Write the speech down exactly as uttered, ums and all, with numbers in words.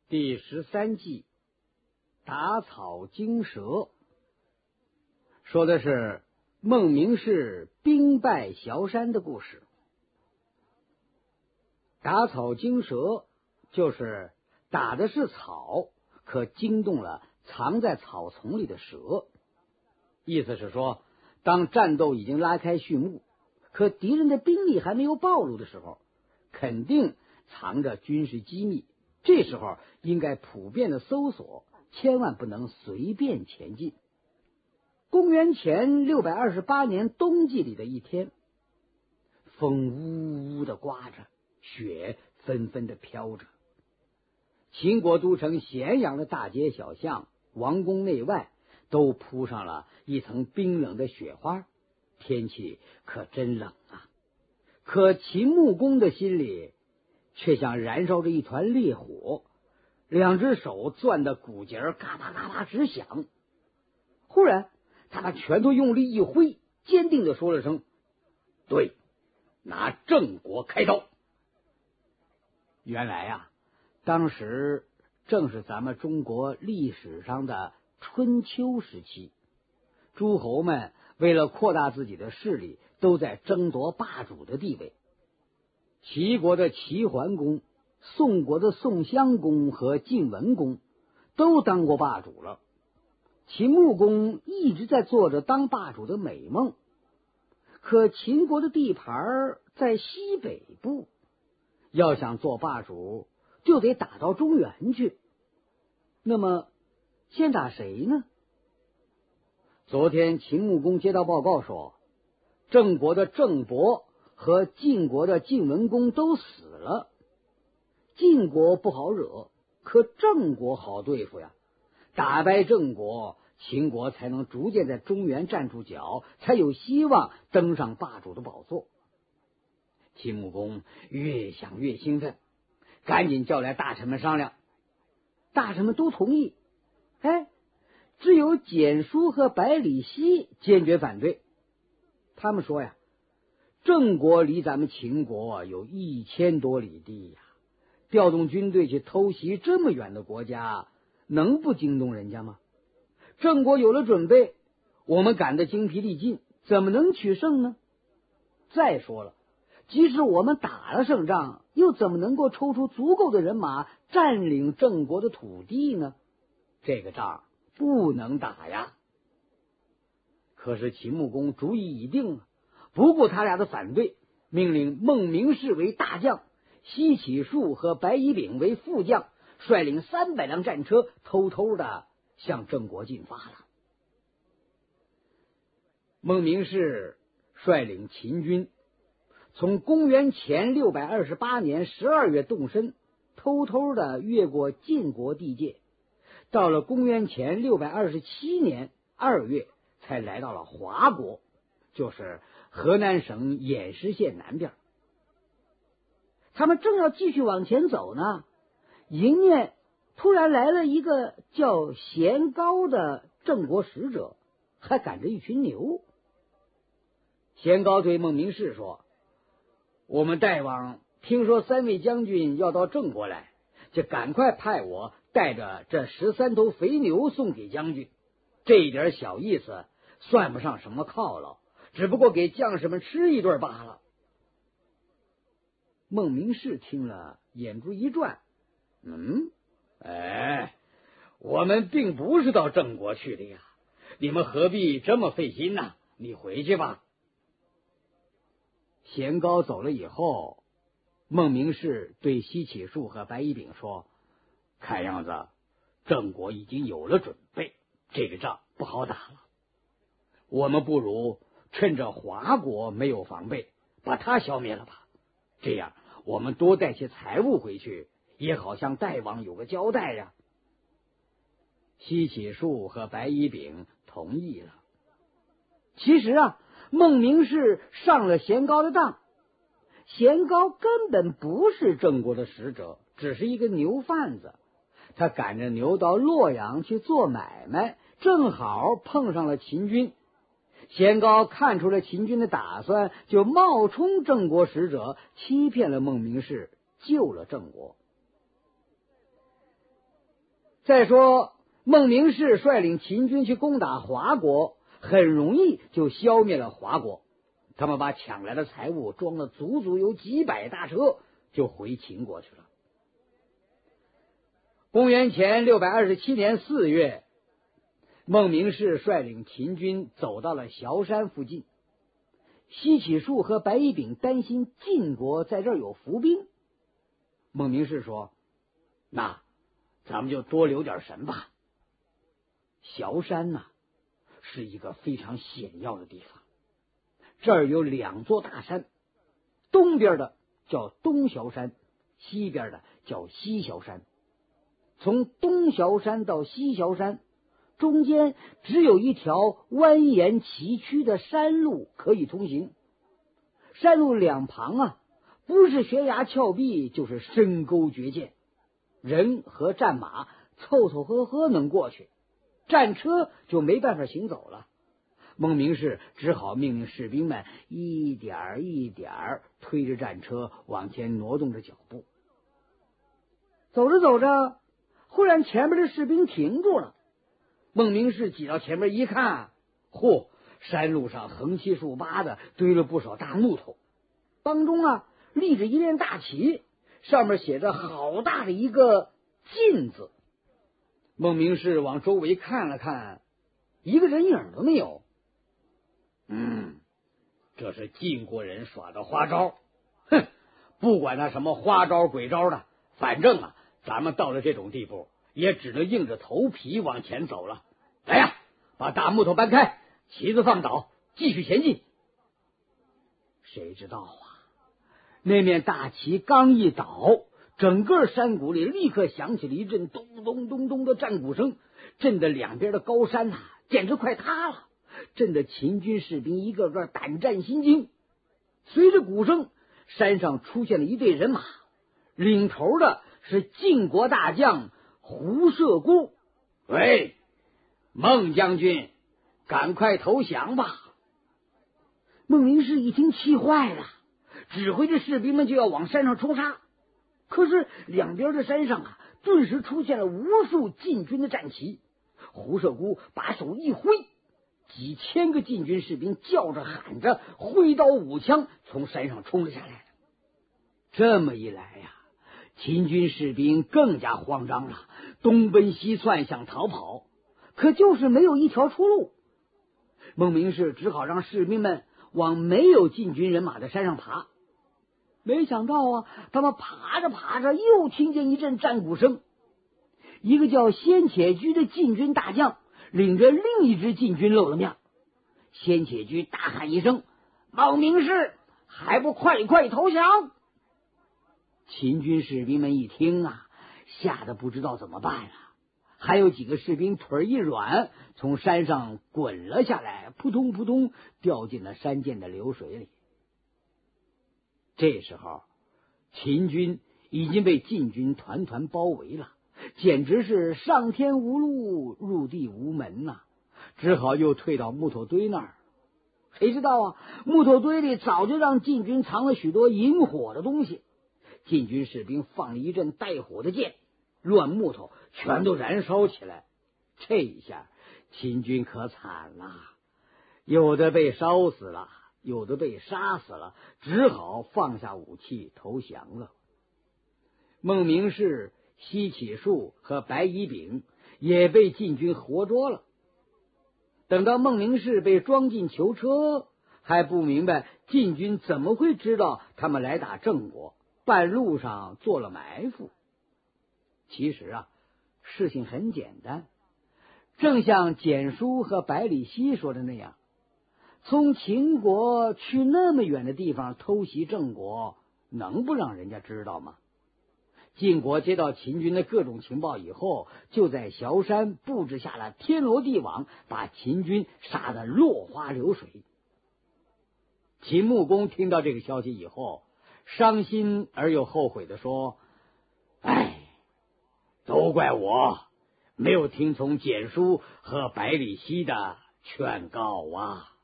第十三计，打草惊蛇，说的是孟明氏兵败崤山的故事。打草惊蛇就是打的是草，可惊动了藏在草丛里的蛇。意思是说，当战斗已经拉开序幕，可敌人的兵力还没有暴露的时候，肯定藏着军事机密，这时候应该普遍的搜索，千万不能随便前进。公元前六百二十八年冬季里的一天，风呜呜的刮着，雪纷纷的飘着。秦国都城咸阳的大街小巷、王宫内外都铺上了一层冰冷的雪花，天气可真冷啊！可秦穆公的心里却像燃烧着一团烈火，两只手攥得骨节嘎巴嘎巴直响。忽然他把拳头用力一挥，坚定地说了声：“对，拿郑国开刀。”原来啊，当时正是咱们中国历史上的春秋时期，诸侯们为了扩大自己的势力，都在争夺霸主的地位。齐国的齐桓公、宋国的宋襄公和晋文公都当过霸主了。秦穆公一直在做着当霸主的美梦，可秦国的地盘在西北部，要想做霸主，就得打到中原去。那么，先打谁呢？昨天秦穆公接到报告说，郑国的郑伯和晋国的晋文公都死了。晋国不好惹，可郑国好对付呀。打败郑国，秦国才能逐渐在中原站住脚，才有希望登上霸主的宝座。秦穆公越想越兴奋，赶紧叫来大臣们商量。大臣们都同意，哎，只有蹇叔和百里奚坚决反对。他们说呀，郑国离咱们秦国有一千多里地呀，调动军队去偷袭这么远的国家，能不惊动人家吗？郑国有了准备，我们赶得精疲力尽，怎么能取胜呢？再说了，即使我们打了胜仗，又怎么能够抽出足够的人马占领郑国的土地呢？这个仗不能打呀！可是秦穆公主意已定了，不顾他俩的反对，命令孟明视为大将，西乞术和白乙丙为副将，率领三百辆战车，偷偷的向郑国进发了。孟明视率领秦军，从公元前六百二十八年十二月动身，偷偷的越过晋国地界，到了公元前六百二十七年二月，才来到了华国，就是河南省偃师县南边。他们正要继续往前走呢，迎面突然来了一个叫咸高的郑国使者，还赶着一群牛。咸高对孟明视说：“我们大王听说三位将军要到郑国来，就赶快派我带着这十三头肥牛送给将军。这一点小意思，算不上什么犒劳，只不过给将士们吃一顿罢了。”孟明视听了，眼珠一转，嗯，哎，我们并不是到郑国去的呀，你们何必这么费心呢？你回去吧。咸高走了以后，孟明视对西乞术和白乙丙说：“看样子郑国已经有了准备，这个仗不好打了。我们不如趁着华国没有防备，把他消灭了吧。这样我们多带些财物回去，也好向大王有个交代呀。”西乞术和白乙丙同意了。其实啊，孟明视上了咸高的当。咸高根本不是郑国的使者，只是一个牛贩子。他赶着牛到洛阳去做买卖，正好碰上了秦军。咸高看出了秦军的打算，就冒充郑国使者，欺骗了孟明视，救了郑国。 再说孟明视率领秦军去攻打华国，很容易就消灭了华国。他们把抢来的财物装了足足有几百大车，就回秦国去了。公元前六百二十七年四月，孟明视率领秦军走到了崤山附近。西乞术和白乙丙担心晋国在这儿有伏兵，孟明视说：“那咱们就多留点神吧。”崤山呐、啊，是一个非常险要的地方，这儿有两座大山，东边的叫东崤山，西边的叫西崤山。从东崤山到西崤山中间只有一条蜿蜒崎岖的山路可以通行，山路两旁啊，不是悬崖峭壁就是深沟绝涧，人和战马凑凑合合能过去，战车就没办法行走了。孟明视只好命令士兵们一点一点推着战车往前挪动着脚步。走着走着，忽然前面的士兵停住了。孟明视挤到前面一看，嚯，山路上横七竖八的堆了不少大木头，当中啊立着一面大旗，上面写着好大的一个晋字。孟明视往周围看了看，一个人影都没有。嗯，这是晋国人耍的花招。哼，不管他什么花招鬼招的，反正啊，咱们到了这种地步，也只能硬着头皮往前走了。来呀，把大木头搬开，旗子放倒，继续前进。谁知道啊，那面大旗刚一倒，整个山谷里立刻响起了一阵咚咚咚咚的战鼓声，震得两边的高山呐、啊，简直快塌了，震得秦军士兵一个个胆战心惊。随着鼓声，山上出现了一队人马，领头的是晋国大将胡射孤。喂，孟将军，赶快投降吧！孟明视一听气坏了，指挥着士兵们就要往山上冲杀。可是两边的山上啊，顿时出现了无数晋军的战旗。胡射孤把手一挥，几千个晋军士兵叫着喊着，挥刀舞枪从山上冲了下来。这么一来呀、啊，秦军士兵更加慌张了，东奔西窜想逃跑，可就是没有一条出路。孟明视只好让士兵们往没有晋军人马的山上爬。没想到啊，他们爬着爬着，又听见一阵战鼓声。一个叫先且居的晋军大将领着另一支晋军露了面。先且居大喊一声：“孟明视，还不快快投降！”秦军士兵们一听啊，吓得不知道怎么办了。还有几个士兵腿一软，从山上滚了下来，扑通扑通掉进了山涧的流水里。这时候，秦军已经被晋军团团包围了，简直是上天无路，入地无门呐、啊！只好又退到木头堆那儿。谁知道啊，木头堆里早就让晋军藏了许多引火的东西。晋军士兵放了一阵带火的箭，乱木头全都燃烧起来。这一下，秦军可惨了，有的被烧死了，有的被杀死了，只好放下武器投降了。孟明视、西乞术和白乙丙也被晋军活捉了。等到孟明视被装进囚车，还不明白晋军怎么会知道他们来打郑国，半路上做了埋伏。其实啊，事情很简单，正像简书和百里奚说的那样，从秦国去那么远的地方偷袭郑国，能不让人家知道吗？晋国接到秦军的各种情报以后，就在崤山布置下了天罗地网，把秦军杀得落花流水。秦穆公听到这个消息以后，伤心而又后悔地说：“哎，都怪我没有听从简书和百里奚的劝告啊！”